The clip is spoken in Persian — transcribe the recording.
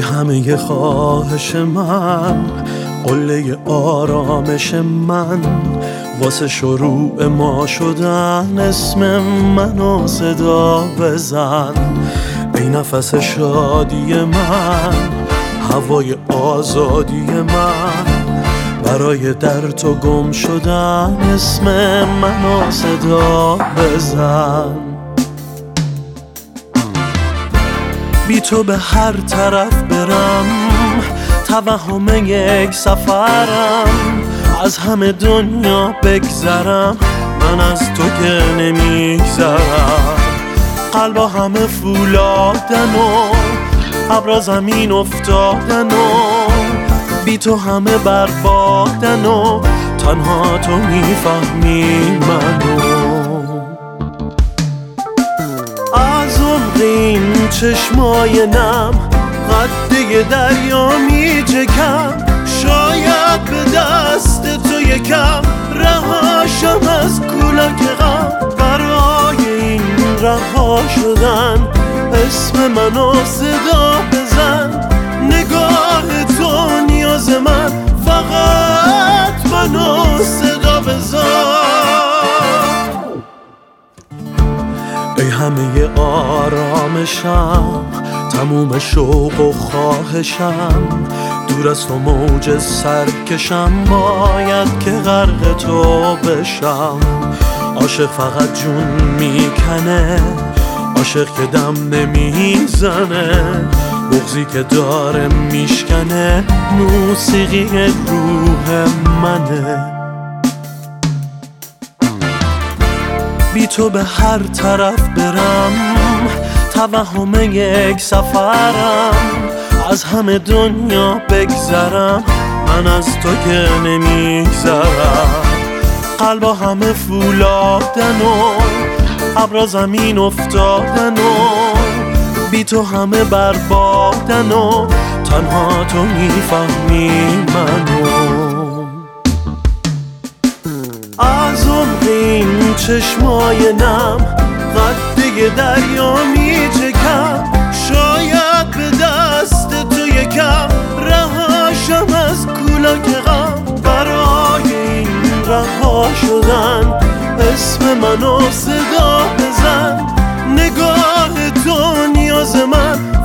همه خواهش من، قله آرامش من، واسه شروع ما شدن اسم منو صدا بزن. ای نفس شادی من، هوای آزادی من، برای در تو گم شدن اسم منو صدا بزن. بی تو به هر طرف برم، توهم یک سفرم، از همه دنیا بگذرم، من از تو که نمیگذرم. قلبا همه فولادن و ابرا زمین افتادن و بی تو همه بربادن و تنها تو میفهمی منو. از عمق این چشمای نم قده دریا میچکم، شاید به دست تو یکم رهاشم از کولاک غم. برای این رها شدن اسم منو صدا بزن. نگاه تو نیاز من، فقط منو صدا بزن. ای همه آرامشم، تموم شوق و خواهشم، دور از تو موج سرکشم، باید که غرق تو بشم. عاشق فقط جون میکنه، عاشق که دم نمیزنه، بغضی که داره میشکنه، موسیقی روح منه. بی تو به هر طرف برم، توهم یک سفرم، از همه دنیا بگذرم، من از تو که نمیگذرم. قلبا همه فولادن و ابرا زمین افتادن و بی تو همه بربادن و تنها تو میفهمی منو. از عمق این چشمای نم قده دریا میچکم، شاید به دست تو یکم رهاشم از کولاک غم. برای این رها شدن اسم منو صدا بزن. نگاه تو نیاز من،